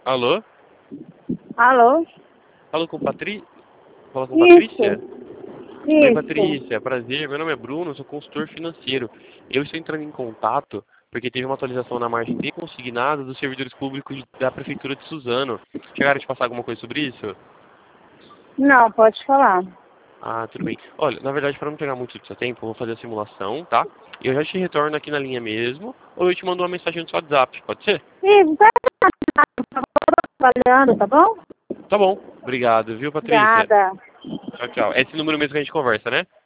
Alô? Alô? Falo com Fala com Isso, Patrícia? Oi, isso. Patrícia. Prazer. Meu nome é Bruno, eu sou consultor financeiro. Eu estou entrando em contato porque teve uma atualização na margem de consignado dos servidores públicos da Prefeitura de Suzano. Chegaram a te passar alguma coisa sobre isso? Não, pode falar. Ah, tudo bem. Olha, na verdade, para não pegar muito do seu tempo, eu vou fazer a simulação, tá? E eu já te retorno aqui na linha mesmo, ou eu te mando uma mensagem no seu WhatsApp, pode ser? Isso, tá trabalhando, tá bom? Tá bom. Obrigado, viu, Patrícia? Obrigada. Tchau, tchau. É esse número mesmo que a gente conversa, né?